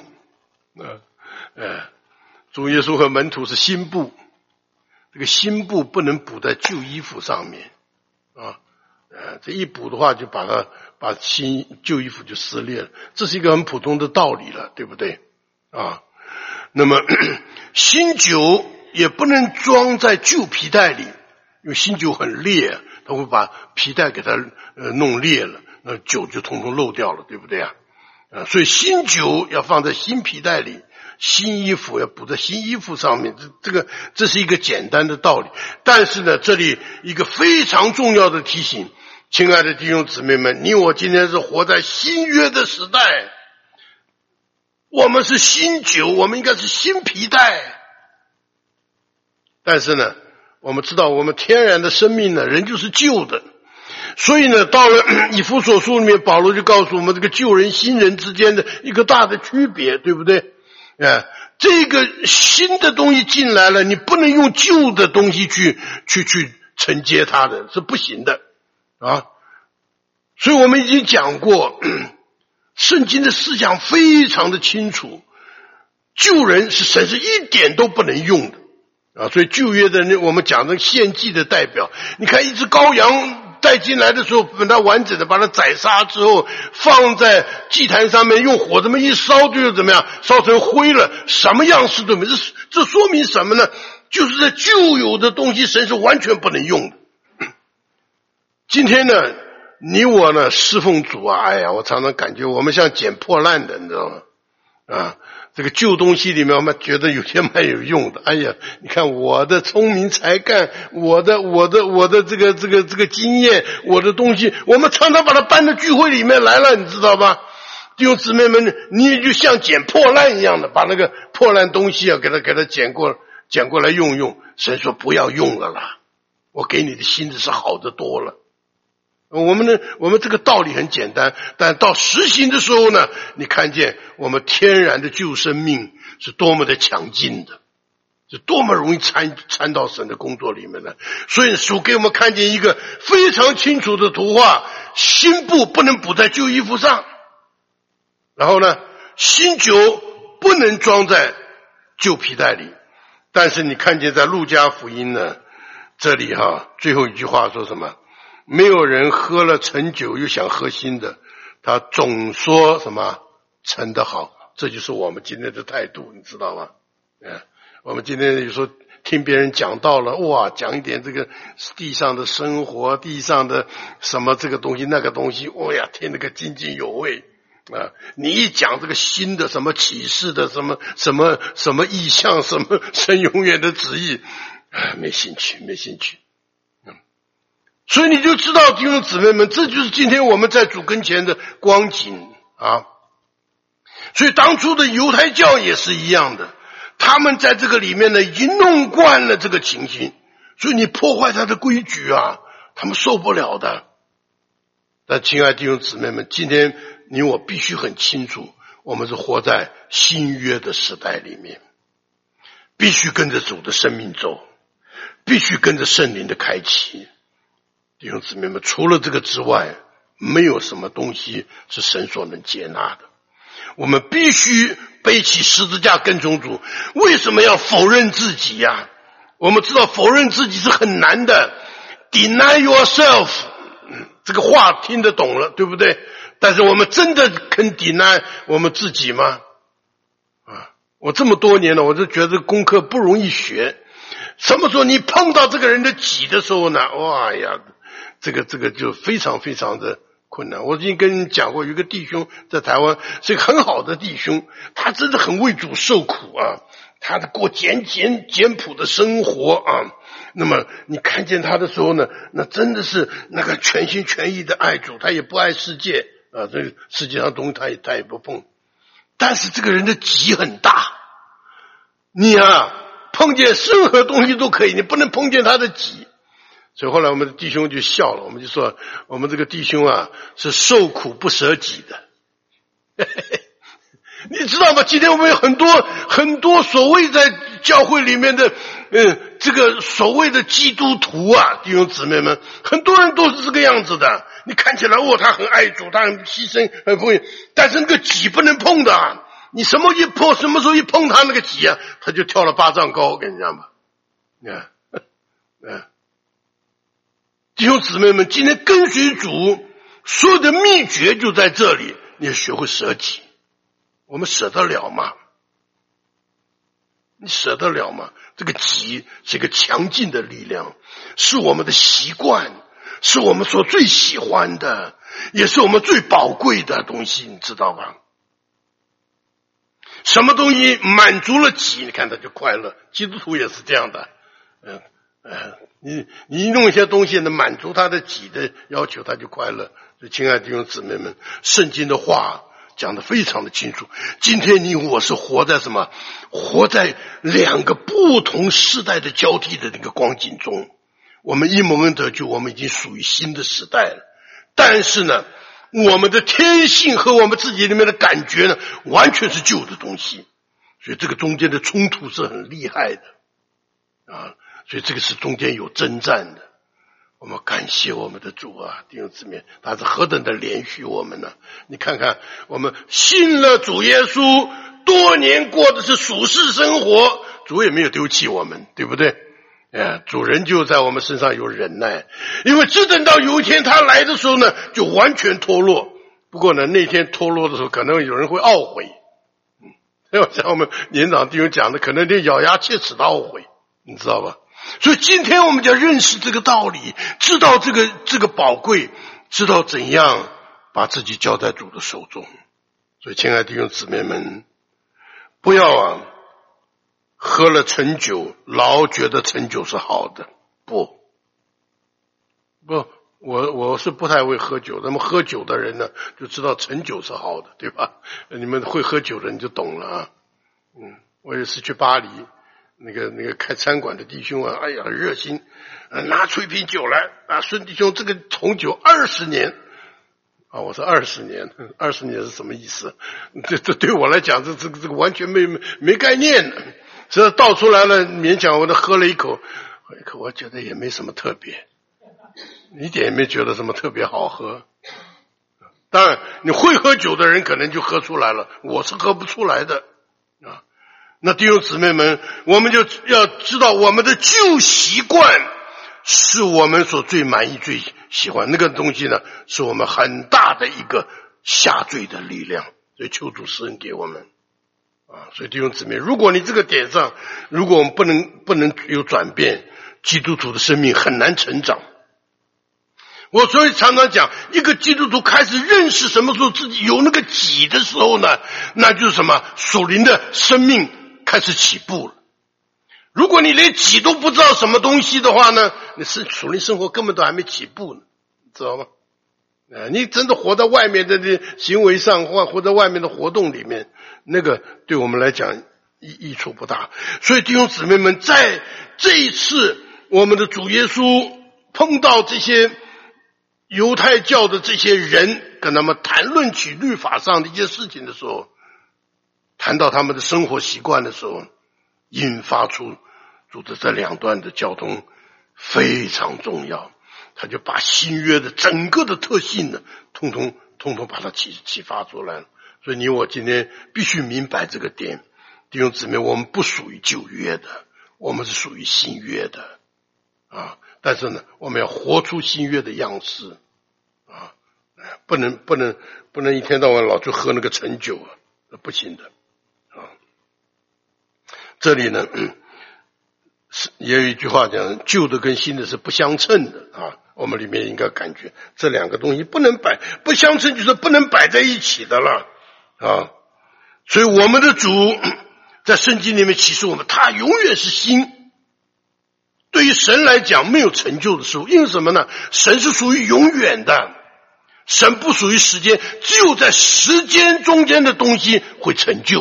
主耶稣和门徒是新布，这个新布不能补在旧衣服上面啊，这一补的话就把旧衣服就撕裂了，这是一个很普通的道理了，对不对啊？那么新酒也不能装在旧皮带里，因为新酒很烈，它会把皮带给它弄裂了，那酒就统统漏掉了，对不对啊？所以新酒要放在新皮带里，新衣服要补在新衣服上面，这是一个简单的道理。但是呢，这里一个非常重要的提醒，亲爱的弟兄姊妹们，你我今天是活在新约的时代，我们是新酒，我们应该是新皮带。但是呢，我们知道我们天然的生命呢，人就是旧的，所以呢，到了以弗所书里面，保罗就告诉我们这个旧人新人之间的一个大的区别，对不对？这个新的东西进来了，你不能用旧的东西去承接它的，是不行的啊。所以我们已经讲过，圣经的思想非常的清楚，旧人是神是一点都不能用的啊。所以旧约的我们讲的献祭的代表，你看一只羔羊带进来的时候，把它完整的把它宰杀之后，放在祭坛上面，用火这么一烧，就是怎么样，烧成灰了，什么样式都没有。这说明什么呢？就是在旧有的东西，神是完全不能用的。今天呢，你我呢侍奉主啊，哎呀，我常常感觉我们像捡破烂的，你知道吗？啊，这个旧东西里面我们觉得有些蛮有用的。哎呀，你看我的聪明才干，我的这个经验，我的东西，我们常常把它搬到聚会里面来了，你知道吧？弟兄姊妹们，你就像捡破烂一样的，把那个破烂东西啊，给它捡过来用。神说不要用了啦，我给你的新的是好的多了。我们这个道理很简单，但到实行的时候呢，你看见我们天然的旧生命是多么的强劲的，是多么容易参到神的工作里面的。所以主给我们看见一个非常清楚的图画，新布不能补在旧衣服上，然后呢，新酒不能装在旧皮带里。但是你看见在路加福音呢，这里最后一句话说什么？没有人喝了陈酒又想喝新的，他总说什么陈的好。这就是我们今天的态度，你知道吗？我们今天有时候听别人讲到了，哇，讲一点这个地上的生活，地上的什么这个东西那个东西，哦呀，听那个津津有味啊！你一讲这个新的什么启示的什么意象，什么神永远的旨意，没兴趣。所以你就知道，弟兄姊妹们，这就是今天我们在主跟前的光景啊。所以当初的犹太教也是一样的，他们在这个里面呢，已经弄惯了这个情形，所以你破坏他的规矩啊，他们受不了的。但亲爱的弟兄姊妹们，今天你我必须很清楚，我们是活在新约的时代里面，必须跟着主的生命走，必须跟着圣灵的开启。弟兄姊妹们，除了这个之外，没有什么东西是神所能接纳的。我们必须背起十字架跟从主。为什么要否认自己呀？我们知道否认自己是很难的。Deny yourself， 这个话听得懂了，对不对？但是我们真的肯 deny 我们自己吗？我这么多年了，我就觉得功课不容易学。什么时候你碰到这个人的己的时候呢？哇呀，这个就非常非常的困难。我已经跟你讲过，有一个弟兄在台湾是一个很好的弟兄，他真的很为主受苦啊。 他的过简朴的生活啊。那么你看见他的时候呢，那真的是那个全心全意的爱主，他也不爱世界啊，这个世界上东西他也不碰。但是这个人的己很大，你啊碰见任何东西都可以，你不能碰见他的己。所以后来我们的弟兄就笑了，我们就说我们这个弟兄啊是受苦不舍己的。你知道吗？今天我们有很多所谓在教会里面的这个所谓的基督徒啊，弟兄姊妹们，很多人都是这个样子的。你看起来他很爱主，他很牺牲，很奉献，但是那个己不能碰的啊。你什么时候一碰他那个己啊，他就跳了8丈高，我跟你讲吧。弟兄姊妹们，今天跟随主所有的秘诀就在这里，你要学会舍己。我们舍得了吗？你舍得了吗？这个己是一个强劲的力量，是我们的习惯，是我们所最喜欢的，也是我们最宝贵的东西，你知道吧？什么东西满足了己，你看他就快乐。基督徒也是这样的，你弄一些东西呢，满足他的己的要求，他就快乐。所以亲爱的弟兄姊妹们，圣经的话讲得非常的清楚。今天你我是活在什么？活在2个不同世代的交替的那个光景中。我们因蒙恩得救，我们已经属于新的时代了。但是呢，我们的天性和我们自己里面的感觉呢，完全是旧的东西。所以这个中间的冲突是很厉害的啊！所以这个是中间有征战的。我们感谢我们的主啊，弟兄姊妹，他是何等的怜恤我们呢？你看看，我们信了主耶稣，多年过的是属世生活，主也没有丢弃我们，对不对？主人就在我们身上有忍耐，因为只等到有一天他来的时候呢，就完全脱落。不过呢，那天脱落的时候，可能有人会懊悔。像我们年长弟兄讲的，可能连咬牙切齿的懊悔，你知道吧？所以今天我们就要认识这个道理，知道这个宝贵，知道怎样把自己交在主的手中。所以亲爱的弟兄姊妹们，不要喝了陈酒，老觉得陈酒是好的。不，我是不太会喝酒，那么喝酒的人呢，就知道陈酒是好的，对吧？你们会喝酒的你就懂了啊。我也是去巴黎。那个开餐馆的弟兄啊，哎呀，热心，拿出一瓶酒来啊，孙弟兄，这个红酒20年啊，我说20年，20年是什么意思？这对我来讲，这个完全没概念的。这倒出来了，勉强我喝了一口，我觉得也没什么特别，一点也没觉得什么特别好喝。当然，你会喝酒的人可能就喝出来了，我是喝不出来的啊。那弟兄姊妹们，我们就要知道，我们的旧习惯是我们所最满意、最喜欢那个东西呢，是我们很大的一个下坠的力量。所以求主施恩给我们啊！所以弟兄姊妹，如果你这个点上，如果我们不能有转变，基督徒的生命很难成长。我所以常常讲，一个基督徒开始认识什么时候自己有那个己的时候呢，那就是什么？属灵的生命开始起步了。如果你连己都不知道什么东西的话呢，你属灵生活根本都还没起步呢，知道吗？你真的活在外面的行为上，或活在外面的活动里面，那个对我们来讲益处不大。所以弟兄姊妹们，在这一次我们的主耶稣碰到这些犹太教的这些人，跟他们谈论起律法上的一些事情的时候，谈到他们的生活习惯的时候，引发出主的这2段的交通非常重要。他就把新约的整个的特性呢，通通把它启发出来了。所以你我今天必须明白这个点，弟兄姊妹，我们不属于旧约的，我们是属于新约的啊。但是呢，我们要活出新约的样式啊，不能一天到晚老去喝那个陈酒啊，不行的啊。这里呢，也有一句话讲，旧的跟新的是不相称的啊。我们里面应该感觉这2个东西不相称，就是不能摆在一起的了啊。所以我们的主在圣经里面启示我们，他永远是新。对于神来讲，没有成就的事物，因为什么呢？神是属于永远的，神不属于时间，只有在时间中间的东西会成就。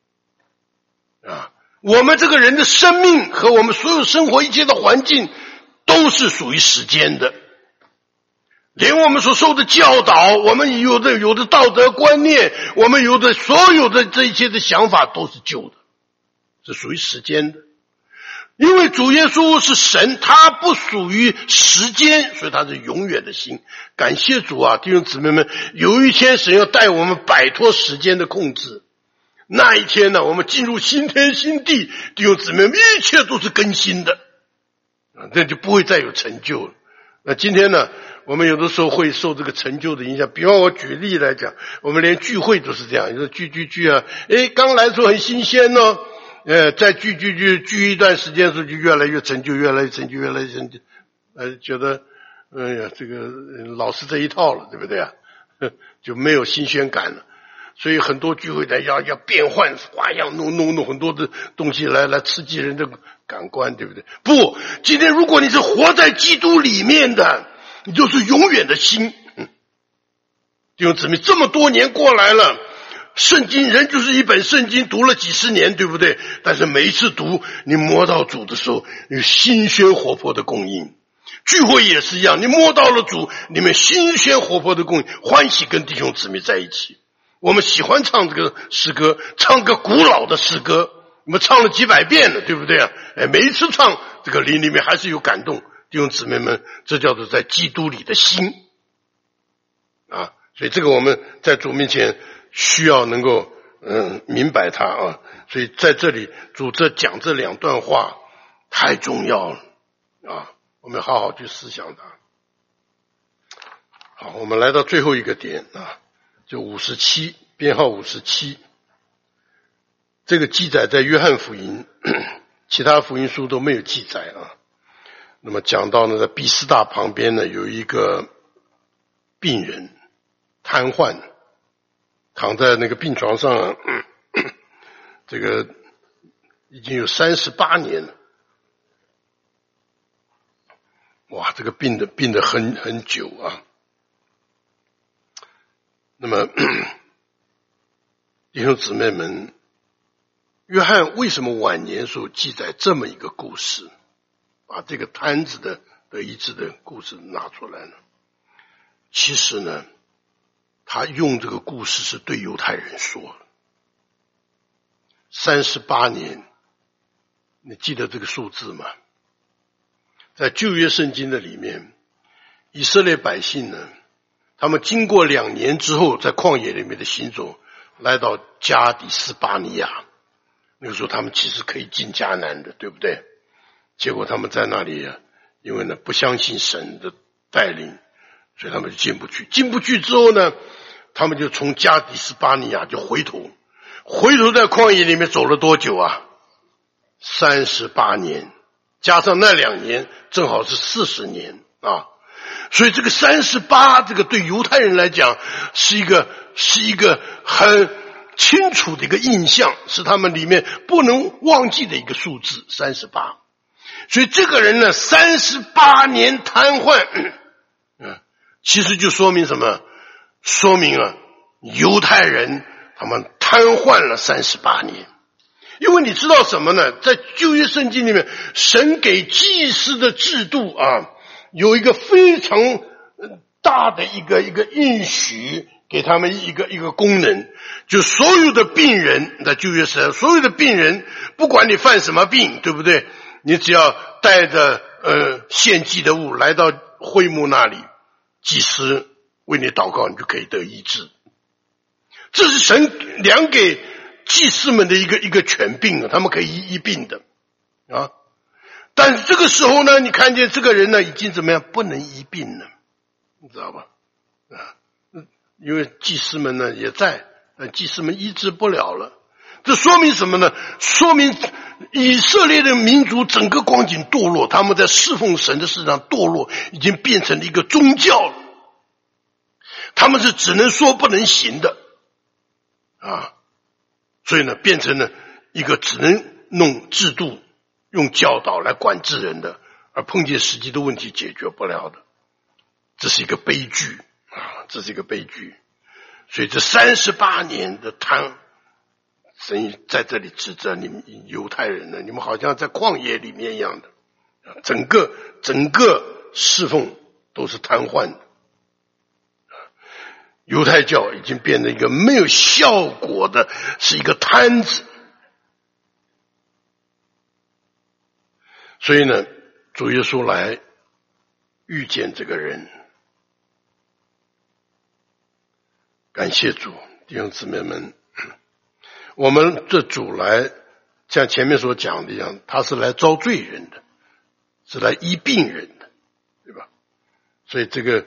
我们这个人的生命和我们所有生活一切的环境都是属于时间的，连我们所受的教导，我们有的道德观念，我们有的所有的这一切的想法都是旧的，是属于时间的。因为主耶稣是神，他不属于时间，所以他是永远的心。感谢主啊，弟兄姊妹们，有一天神要带我们摆脱时间的控制，那一天呢，我们进入新天新地，弟兄姊妹们，一切都是更新的，那就不会再有成就了。那今天呢，我们有的时候会受这个成就的影响，比方我举例来讲，我们连聚会都是这样，就是聚啊，刚来的时候很新鲜哦，再聚一段时间的时候就越来越成就，越来越成就，觉得这个老是这一套了，对不对啊？就没有新鲜感了。所以很多聚会的要变换花样，弄很多的东西来刺激人的感官，对不对？不，今天如果你是活在基督里面的，你就是永远的心。弟兄姊妹，这么多年过来了，圣经人就是一本圣经，读了几十年，对不对？但是每一次读，你摸到主的时候，有新鲜活泼的供应。聚会也是一样，你摸到了主，里面新鲜活泼的供应，欢喜跟弟兄姊妹在一起。我们喜欢唱这个诗歌，唱个古老的诗歌，我们唱了几百遍了，对不对啊？每一次唱这个灵里面还是有感动，弟兄姊妹们，这叫做在基督里的心啊！所以这个我们在主面前需要能够明白它啊！所以在这里主这讲这两段话太重要了啊！我们好好去思想它。好，我们来到最后一个点啊。就57，编号57，这个记载在约翰福音，其他福音书都没有记载啊。那么讲到呢，在毕斯大旁边呢，有一个病人瘫痪，躺在那个病床上，这个已经有38年了。哇，这个病得很久啊。那么弟兄姊妹们，约翰为什么晚年时候记载这么一个故事，把这个瘫子的得医治的故事拿出来呢？其实呢，他用这个故事是对犹太人说的。38年，你记得这个数字吗？在旧约圣经的里面，以色列百姓呢，他们经过2年之后，在旷野里面的行走，来到加底斯巴尼亚。那个时候他们其实可以进迦南的，对不对？结果他们在那里因为呢不相信神的带领，所以他们就进不去。进不去之后呢，他们就从加底斯巴尼亚就回头在旷野里面走了多久啊？38年，加上那2年，正好是40年啊。所以这个38，这个对犹太人来讲是一个很清楚的一个印象，是他们里面不能忘记的一个数字38。所以这个人呢38年瘫痪，其实就说明什么？说明犹太人他们瘫痪了38年。因为你知道什么呢？在旧约圣经里面，神给祭司的制度有一个非常大的一个应许，给他们一个功能，就所有的病人，在旧约时代，所有的病人，不管你犯什么病，对不对？你只要带着献祭的物来到会幕那里，祭司为你祷告，你就可以得医治。这是神量给祭司们的一个权柄，他们可以医病的啊。但是这个时候呢，你看见这个人呢，已经怎么样？不能医病了，你知道吧？因为祭司们呢也在，但祭司们医治不了了。这说明什么呢？说明以色列的民族整个光景堕落，他们在侍奉神的事上堕落，已经变成了一个宗教了。他们是只能说不能行的啊，所以呢，变成了一个只能弄制度、用教导来管制人的，而碰见实际的问题解决不了的，这是一个悲剧啊！这是一个悲剧。所以这38年的贪，神在这里指责你们犹太人呢，你们好像在旷野里面一样的，整个侍奉都是瘫痪的。犹太教已经变成一个没有效果的，是一个摊子。所以呢，主耶稣来遇见这个人，感谢主，弟兄姊妹们，我们这主来，像前面所讲的一样，他是来招罪人的，是来医病人的，对吧？所以这个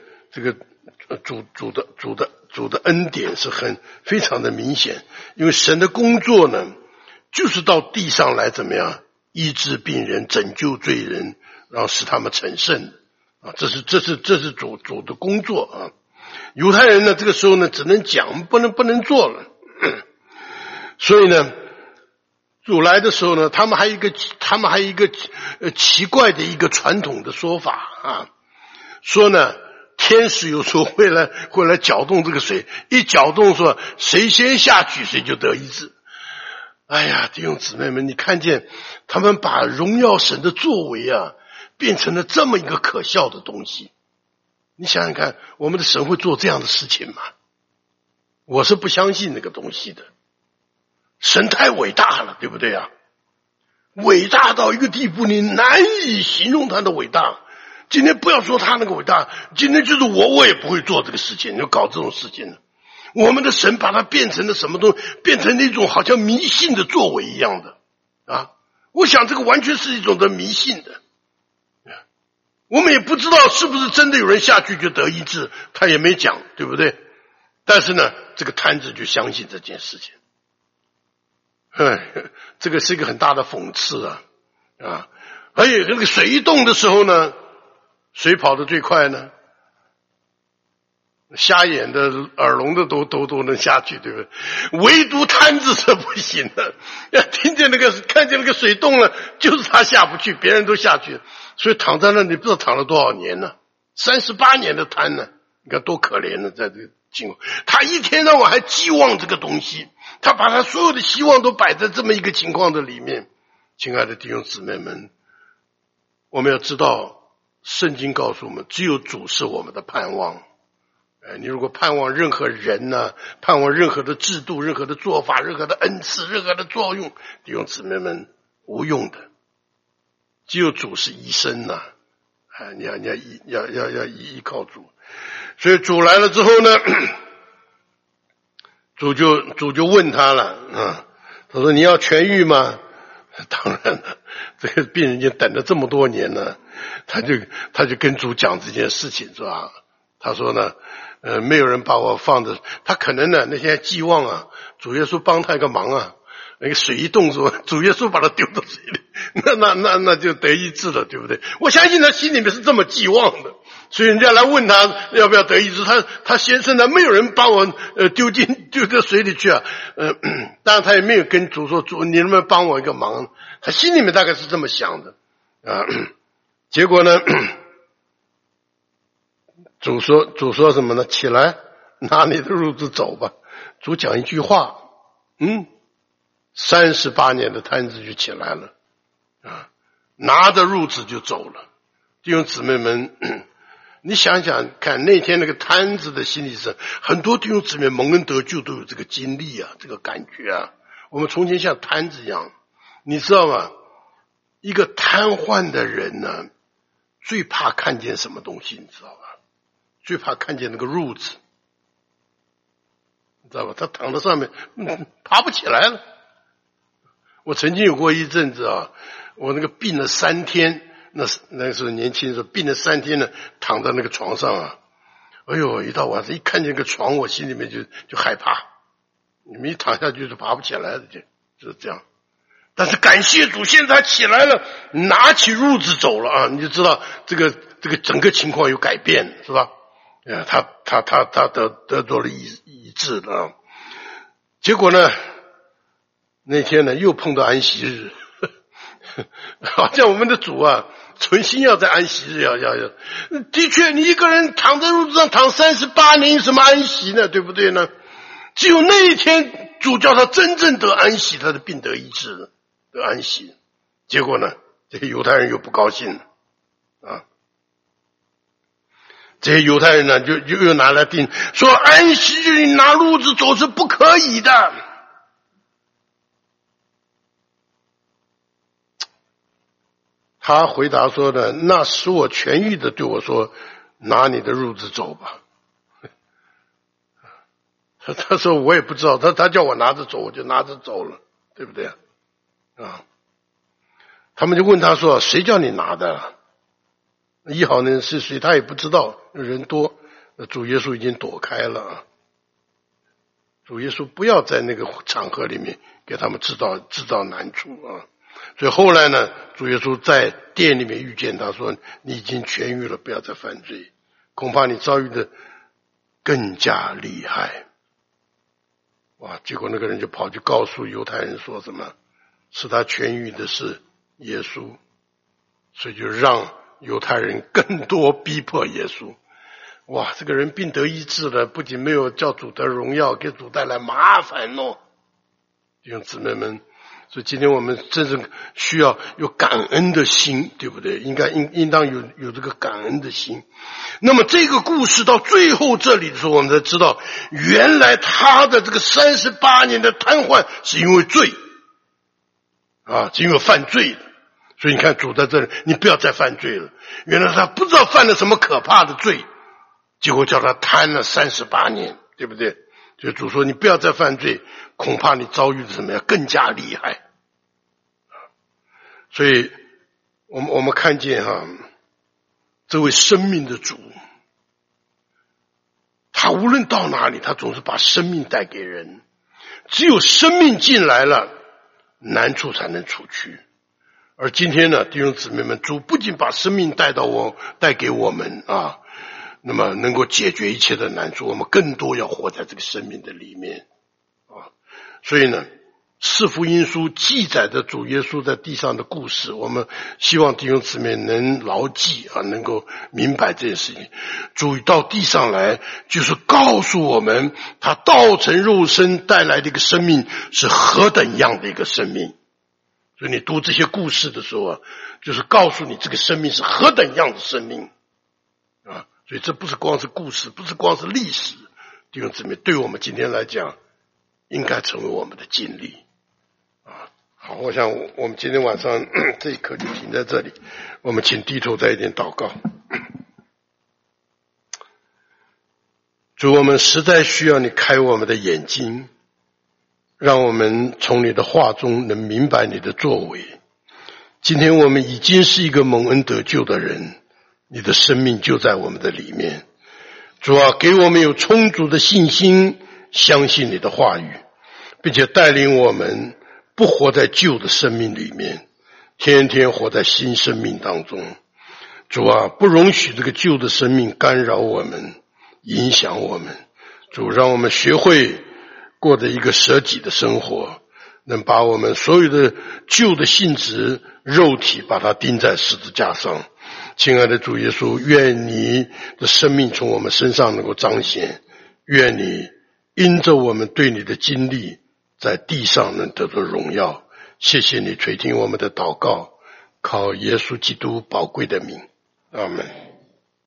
主的恩典是非常的明显，因为神的工作呢，就是到地上来怎么样医治病人、拯救罪人，然后使他们成圣啊，这是主的工作啊。犹太人呢，这个时候呢，只能讲，不能做了。所以呢，主来的时候呢，他们还有一个奇怪的一个传统的说法啊，说呢，天使有时候会来搅动这个水，一搅动说谁先下去谁就得医治。哎呀，弟兄姊妹们，你看见他们把荣耀神的作为啊，变成了这么一个可笑的东西。你想想看，我们的神会做这样的事情吗？我是不相信那个东西的。神太伟大了，对不对啊？伟大到一个地步，你难以形容他的伟大。今天不要说他那个伟大，今天就是我也不会做这个事情，要搞这种事情呢。我们的神把它变成了什么东西？变成那种好像迷信的作为一样的啊！我想这个完全是一种的迷信的。我们也不知道是不是真的有人下去就得医治，他也没讲，对不对？但是呢，这个摊子就相信这件事情。这个是一个很大的讽刺啊！而且那个水一动的时候呢，谁跑得最快呢？瞎眼的、耳聋的都能下去，对不对？唯独摊子是不行的。看见那个水动了，就是他下不去，别人都下去，所以躺在那里不知道躺了多少年呢，38年的瘫呢，你看多可怜呢，在这个情况，他一天到晚还寄望这个东西，他把他所有的希望都摆在这么一个情况的里面。亲爱的弟兄姊妹们，我们要知道，圣经告诉我们，只有主是我们的盼望。你如果盼望任何人呢，盼望任何的制度、任何的做法、任何的恩赐、任何的作用，弟兄姊妹们，无用的。只有主是医生呐，你要依靠主。所以主来了之后呢，主就问他了他说你要痊愈吗？当然了，这个病人已经等了这么多年了，他就跟主讲这件事情，是吧？他说呢，没有人把我放着，他可能呢那些寄望啊，主耶稣帮他一个忙啊，那个水一动说，主耶稣把他丢到水里，那就得医治了，对不对？我相信他心里面是这么寄望的，所以人家来问他要不要得医治，他先生呢，没有人把我丢到水里去啊，当然他也没有跟主说，主你能不能帮我一个忙？他心里面大概是这么想的啊，结果呢？主说什么呢？起来，拿你的褥子走吧。主讲一句话，38年的摊子就起来了拿着褥子就走了。弟兄姊妹们，你想想看，那天那个摊子的心理是很多弟兄姊妹蒙恩得救都有这个经历啊，这个感觉啊。我们从前像摊子一样，你知道吗？一个瘫痪的人呢，最怕看见什么东西，你知道吧？最怕看见那个褥子，你知道吧？他躺在上面，爬不起来了。我曾经有过一阵子啊，我那个病了3天，那个时候年轻的时候病了3天呢，躺在那个床上啊，哎呦，一到晚上一看见那个床，我心里面就害怕。你们一躺下去就爬不起来了，就是这样。但是感谢主，现在他起来了，拿起褥子走了啊，你就知道这个整个情况有改变，是吧？他得到了医治了。结果呢， 那天呢又碰到安息日，好像我们的主啊存心要在安息日要的确你一个人躺在褥子上躺38年有什么安息呢，对不对呢？只有那一天主叫他真正得安息，他的病得医治了，得安息。结果呢这些犹太人又不高兴了啊，这些犹太人呢就又拿来定说安息日你拿褥子走是不可以的。他回答说呢，那使我痊愈的对我说，拿你的褥子走吧。他说我也不知道，他叫我拿着走，我就拿着走了，对不对啊？他们就问他说，谁叫你拿的？医好的人是谁？他也不知道，人多，主耶稣已经躲开了。主耶稣不要在那个场合里面给他们制造难处啊。所以后来呢，主耶稣在店里面遇见他说，你已经痊愈了，不要再犯罪，恐怕你遭遇的更加厉害。哇！结果那个人就跑去告诉犹太人说什么，使他痊愈的是耶稣，所以就让犹太人更多逼迫耶稣。哇！这个人病得医治了，不仅没有叫主得荣耀，给主带来麻烦哦。弟兄姊妹们，所以今天我们真正需要有感恩的心，对不对？应当有这个感恩的心。那么这个故事到最后这里的时候，我们才知道，原来他的这个38年的瘫痪是因为罪啊，是因为犯罪的。所以你看主在这里，你不要再犯罪了。原来他不知道犯了什么可怕的罪，结果叫他瘫了38年，对不对？所以主说你不要再犯罪，恐怕你遭遇的什么样更加厉害。所以我们看见这位生命的主，他无论到哪里，他总是把生命带给人。只有生命进来了，难处才能除去。而今天呢，弟兄姊妹们，主不仅把生命带给我们啊，那么能够解决一切的难处，我们更多要活在这个生命的里面啊。所以呢，四福音书记载着主耶稣在地上的故事，我们希望弟兄姊妹能牢记啊，能够明白这件事情。主到地上来，就是告诉我们他道成肉身带来的一个生命是何等样的一个生命。所以你读这些故事的时候啊，就是告诉你这个生命是何等样的生命啊。所以这不是光是故事，不是光是历史，弟兄姊妹，对我们今天来讲应该成为我们的经历啊。好，我想我们今天晚上这一课就停在这里，我们请低头再一点祷告。主，我们实在需要你开我们的眼睛，让我们从你的话中能明白你的作为。今天我们已经是一个蒙恩得救的人，你的生命就在我们的里面。主啊，给我们有充足的信心，相信你的话语，并且带领我们不活在旧的生命里面，天天活在新生命当中。主啊，不容许这个旧的生命干扰我们，影响我们。主，让我们学会过着一个舍己的生活，能把我们所有的旧的性质、肉体把它钉在十字架上。亲爱的主耶稣，愿你的生命从我们身上能够彰显，愿你因着我们对你的经历，在地上能得到荣耀。谢谢你垂听我们的祷告，靠耶稣基督宝贵的名，阿们。